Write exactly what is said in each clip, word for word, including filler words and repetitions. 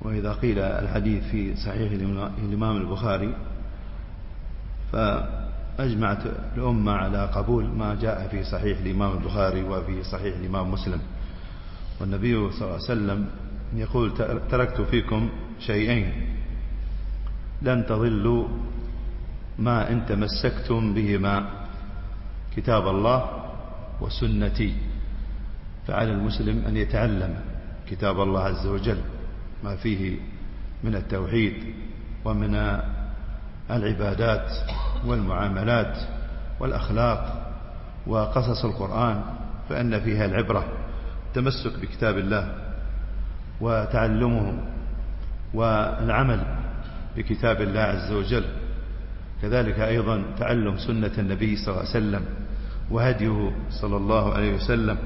وإذا قيل الحديث في صحيح الإمام البخاري فأجمعت الأمة على قبول ما جاء في صحيح الإمام البخاري وفي صحيح الإمام مسلم. والنبي صلى الله عليه وسلم يقول: تركت فيكم شيئين لن تضلوا ما إن تمسكتم بهما، كتاب الله وسنتي. فعلى المسلم أن يتعلم كتاب الله عز وجل ما فيه من التوحيد ومن العبادات والمعاملات والأخلاق وقصص القرآن، فإن فيها العبرة. التمسك بكتاب الله وتعلمه والعمل بكتاب الله عز وجل، كذلك أيضا تعلم سنة النبي صلى الله عليه وسلم وهديه صلى الله عليه وسلم،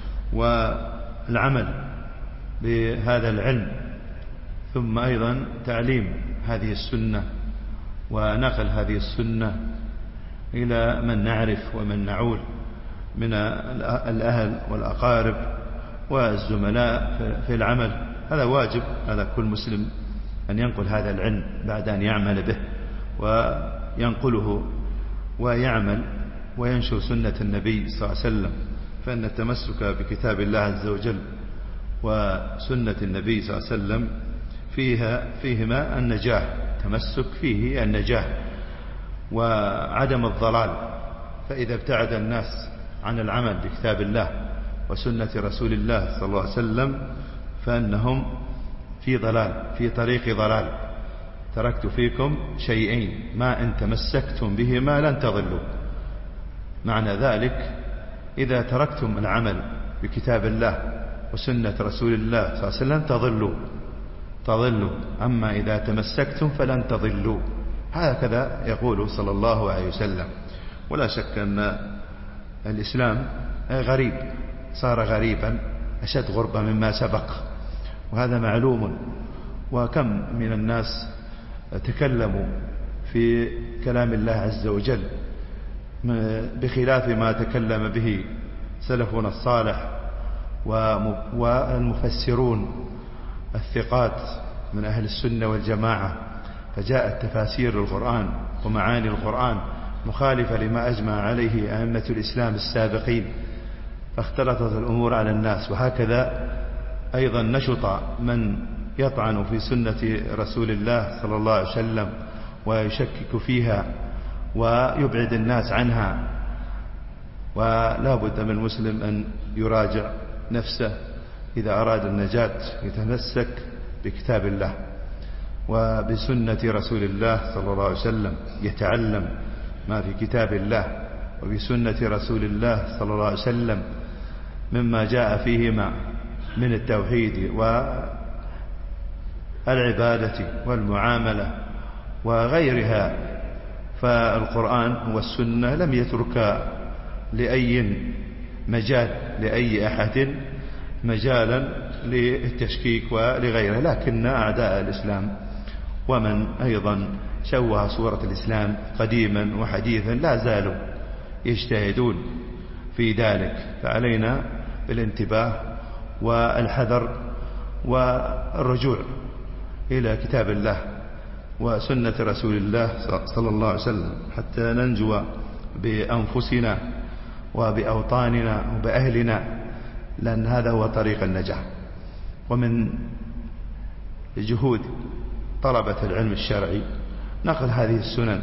والعمل بهذا العلم، ثم أيضا تعليم هذه السنة ونقل هذه السنة إلى من نعرف ومن نعول من الأهل والأقارب والزملاء في العمل. هذا واجب على كل مسلم أن ينقل هذا العلم بعد أن يعمل به، وينقله ويعمل وينشر سنة النبي صلى الله عليه وسلم. فإن التمسك بكتاب الله عز وجل وسنة النبي صلى الله عليه وسلم فيها فيهما النجاح، تمسك فيه النجاح وعدم الضلال. فإذا ابتعد الناس عن العمل بكتاب الله وسنة رسول الله صلى الله عليه وسلم فإنهم في ضلال، في طريق ضلال. تركت فيكم شيئين ما إن تمسكتم بهما لن تضلوا. معنى ذلك إذا تركتم العمل بكتاب الله وسنة رسول الله صلى الله عليه وسلم تضلوا تضلوا أما إذا تمسكتم فلن تضلوا. هكذا يقول صلى الله عليه وسلم. ولا شك أن الإسلام غريب، صار غريبا أشد غربة مما سبق، وهذا معلوم. وكم من الناس تكلموا في كلام الله عز وجل بخلاف ما تكلم به سلفنا الصالح والمفسرون الثقات من أهل السنة والجماعة. فجاءت تفاسير القرآن ومعاني القرآن مخالفة لما أجمع عليه أئمة الإسلام السابقين، فاختلطت الأمور على الناس. وهكذا أيضا نشط من يطعن في سنة رسول الله صلى الله عليه وسلم ويشكك فيها ويبعد الناس عنها. ولا بد من المسلم أن يراجع نفسه إذا أراد النجاة، يتمسك بكتاب الله وبسنة رسول الله صلى الله عليه وسلم، يتعلم ما في كتاب الله وبسنة رسول الله صلى الله عليه وسلم مما جاء فيهما من التوحيد والعبادة والمعاملة وغيرها. فالقرآن والسنة لم يترك لأي مجال لأي أحد مجالا للتشكيك ولغيره، لكن أعداء الإسلام ومن أيضا شوه صورة الإسلام قديما وحديثا لا زالوا يجتهدون في ذلك. فعلينا بالانتباه والحذر والرجوع إلى كتاب الله وسنة رسول الله صلى الله عليه وسلم حتى ننجو بأنفسنا وبأوطاننا وبأهلنا، لأن هذا هو طريق النجاح. ومن جهود طلبة العلم الشرعي نقل هذه السنن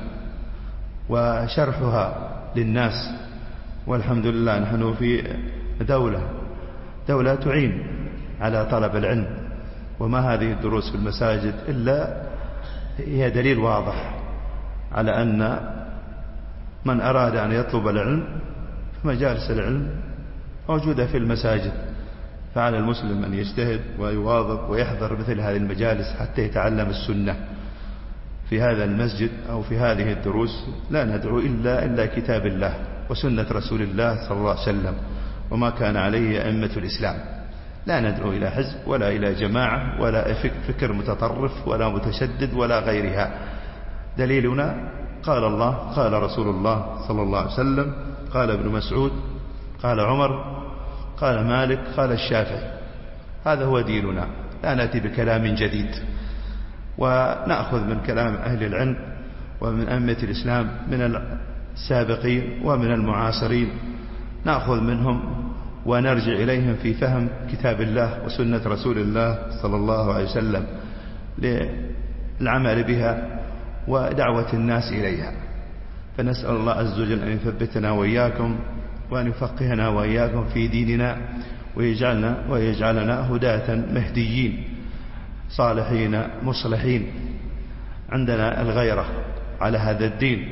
وشرحها للناس. والحمد لله نحن في دولة دولة تعين على طلب العلم، وما هذه الدروس في المساجد إلا هي دليل واضح على أن من أراد أن يطلب العلم فمجالس العلم موجودة في المساجد. فعلى المسلم أن يجتهد ويواظب ويحضر مثل هذه المجالس حتى يتعلم السنة. في هذا المسجد أو في هذه الدروس لا ندعو إلا إلا كتاب الله وسنة رسول الله صلى الله عليه وسلم وما كان عليه أئمة الإسلام. لا ندعو إلى حزب ولا إلى جماعة ولا فكر متطرف ولا متشدد ولا غيرها. دليلنا قال الله قال رسول الله صلى الله عليه وسلم، قال ابن مسعود، قال عمر، قال مالك، قال الشافعي. هذا هو ديننا. لا نأتي بكلام جديد، ونأخذ من كلام أهل العلم ومن أئمة الإسلام من السابقين ومن المعاصرين، نأخذ منهم ونرجع إليهم في فهم كتاب الله وسنة رسول الله صلى الله عليه وسلم للعمل بها ودعوة الناس إليها. فنسأل الله عز وجل أن يثبتنا وإياكم وأن يفقهنا وإياكم في ديننا ويجعلنا, ويجعلنا هداة مهديين صالحين مصلحين. عندنا الغيرة على هذا الدين،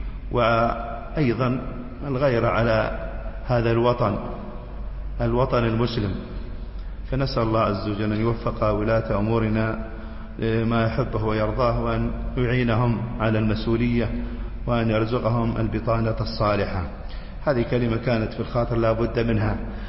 وأيضا الغيرة على هذا الوطن الوطن المسلم. فنسأل الله عز وجل أن يوفق ولاة أمورنا لما يحبه ويرضاه، وأن يعينهم على المسؤولية، وأن يرزقهم البطانة الصالحة. هذه كلمة كانت في الخاطر لا بد منها.